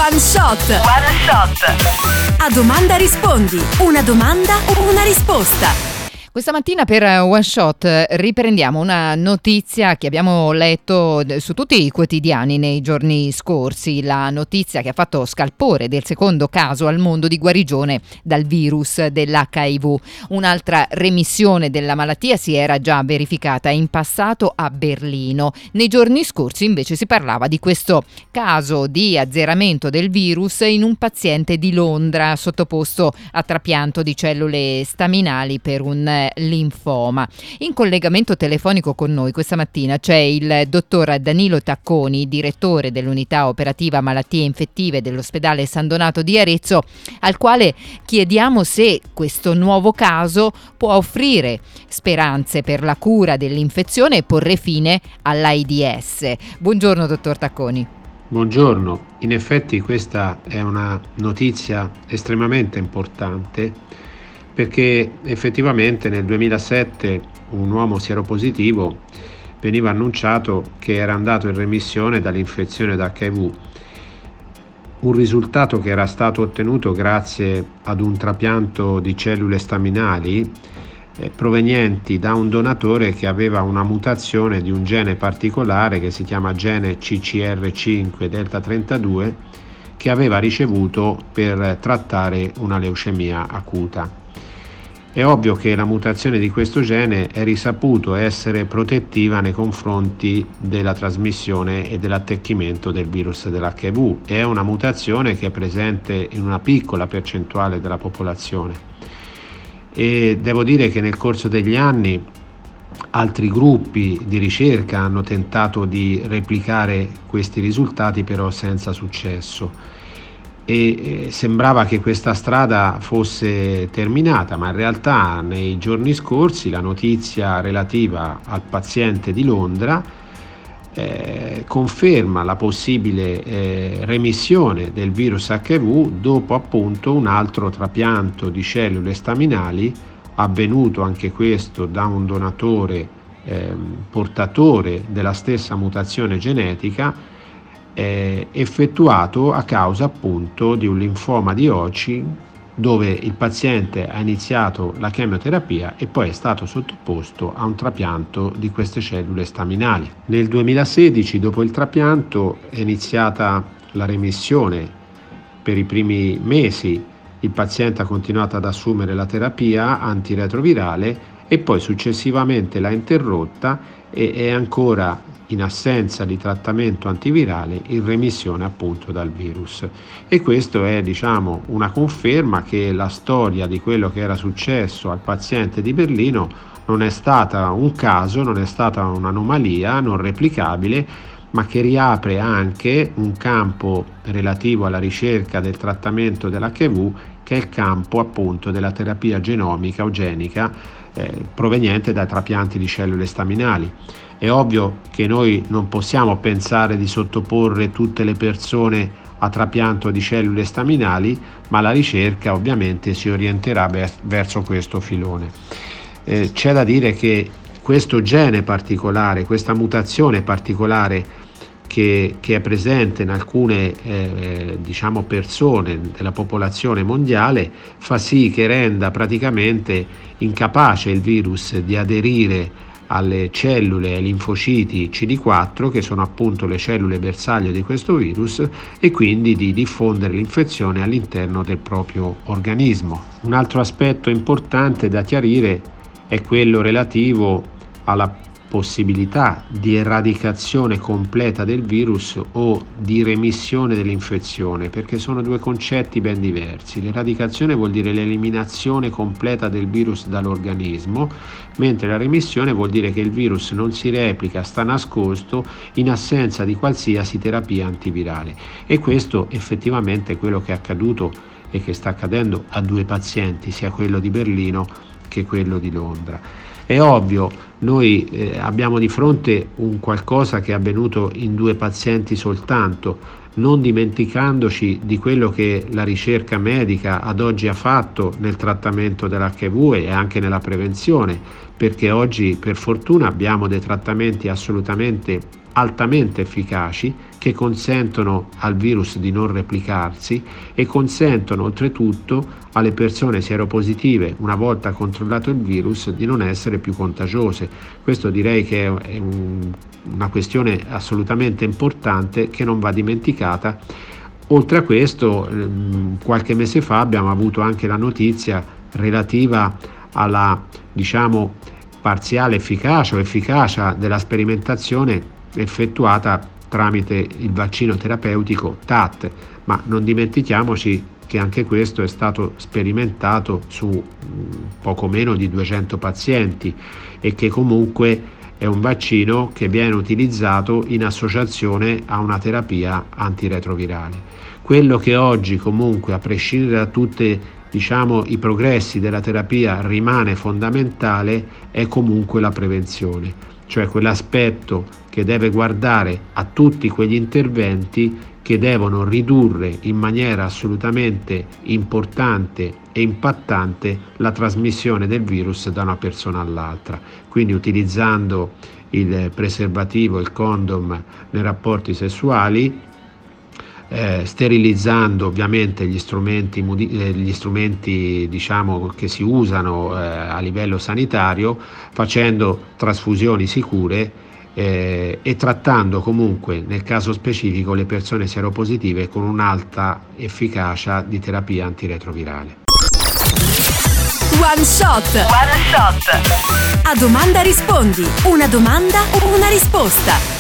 One Shot. A domanda rispondi. Una domanda, una risposta. Questa mattina per One Shot riprendiamo una notizia che abbiamo letto su tutti i quotidiani nei giorni scorsi, la notizia che ha fatto scalpore del secondo caso al mondo di guarigione dal virus dell'HIV. Un'altra remissione della malattia si era già verificata in passato a Berlino. Nei giorni scorsi invece si parlava di questo caso di azzeramento del virus in un paziente di Londra sottoposto a trapianto di cellule staminali per un linfoma. In collegamento telefonico con noi questa mattina c'è il dottor Danilo Tacconi, direttore dell'unità operativa malattie infettive dell'ospedale San Donato di Arezzo, al quale chiediamo se questo nuovo caso può offrire speranze per la cura dell'infezione e porre fine all'AIDS. Buongiorno dottor Tacconi. Buongiorno, in effetti questa è una notizia estremamente importante perché effettivamente nel 2007 un uomo sieropositivo veniva annunciato che era andato in remissione dall'infezione da HIV, un risultato che era stato ottenuto grazie ad un trapianto di cellule staminali provenienti da un donatore che aveva una mutazione di un gene particolare che si chiama gene CCR5 delta 32 che aveva ricevuto per trattare una leucemia acuta. È ovvio che la mutazione di questo gene è risaputo essere protettiva nei confronti della trasmissione e dell'attecchimento del virus dell'HIV. È una mutazione che è presente in una piccola percentuale della popolazione e devo dire che nel corso degli anni altri gruppi di ricerca hanno tentato di replicare questi risultati, però senza successo. E sembrava che questa strada fosse terminata, ma in realtà nei giorni scorsi la notizia relativa al paziente di Londra conferma la possibile remissione del virus HIV dopo appunto un altro trapianto di cellule staminali avvenuto anche questo da un donatore portatore della stessa mutazione genetica effettuato a causa appunto di un linfoma di Hodgkin, dove il paziente ha iniziato la chemioterapia e poi è stato sottoposto a un trapianto di queste cellule staminali. Nel 2016, dopo il trapianto, è iniziata la remissione. Per i primi mesi il paziente ha continuato ad assumere la terapia antiretrovirale e poi successivamente l'ha interrotta e è ancora in assenza di trattamento antivirale in remissione appunto dal virus. E questo è una conferma che la storia di quello che era successo al paziente di Berlino non è stata un caso, non è stata un'anomalia non replicabile, ma che riapre anche un campo relativo alla ricerca del trattamento dell'HIV, che è il campo appunto della terapia genomica o genica proveniente dai trapianti di cellule staminali. È ovvio che noi non possiamo pensare di sottoporre tutte le persone a trapianto di cellule staminali, ma la ricerca ovviamente si orienterà verso questo filone. C'è da dire che questo gene particolare, questa mutazione particolare che è presente in alcune persone della popolazione mondiale fa sì che renda praticamente incapace il virus di aderire alle cellule, ai linfociti CD4, che sono appunto le cellule bersaglio di questo virus, e quindi di diffondere l'infezione all'interno del proprio organismo. Un altro aspetto importante da chiarire è quello relativo alla possibilità di eradicazione completa del virus o di remissione dell'infezione, perché sono due concetti ben diversi. L'eradicazione vuol dire l'eliminazione completa del virus dall'organismo, mentre la remissione vuol dire che il virus non si replica, sta nascosto in assenza di qualsiasi terapia antivirale. E questo effettivamente è quello che è accaduto e che sta accadendo a due pazienti, sia quello di Berlino che quello di Londra. È ovvio, noi abbiamo di fronte un qualcosa che è avvenuto in due pazienti soltanto, non dimenticandoci di quello che la ricerca medica ad oggi ha fatto nel trattamento dell'HIV e anche nella prevenzione, perché oggi per fortuna abbiamo dei trattamenti assolutamente altamente efficaci che consentono al virus di non replicarsi e consentono oltretutto alle persone sieropositive, una volta controllato il virus, di non essere più contagiose. Questo direi che è una questione assolutamente importante che non va dimenticata. Oltre a questo, qualche mese fa abbiamo avuto anche la notizia relativa alla, parziale efficacia della sperimentazione effettuata tramite il vaccino terapeutico TAT, ma non dimentichiamoci che anche questo è stato sperimentato su poco meno di 200 pazienti e che comunque è un vaccino che viene utilizzato in associazione a una terapia antiretrovirale. Quello che oggi comunque, a prescindere da tutti i progressi della terapia, rimane fondamentale è comunque la prevenzione, cioè quell'aspetto che deve guardare a tutti quegli interventi che devono ridurre in maniera assolutamente importante e impattante la trasmissione del virus da una persona all'altra, quindi utilizzando il preservativo, il condom nei rapporti sessuali, sterilizzando ovviamente gli strumenti che si usano a livello sanitario, facendo trasfusioni sicure e trattando comunque nel caso specifico le persone sieropositive con un'alta efficacia di terapia antiretrovirale. One Shot. A domanda rispondi. Una domanda, una risposta.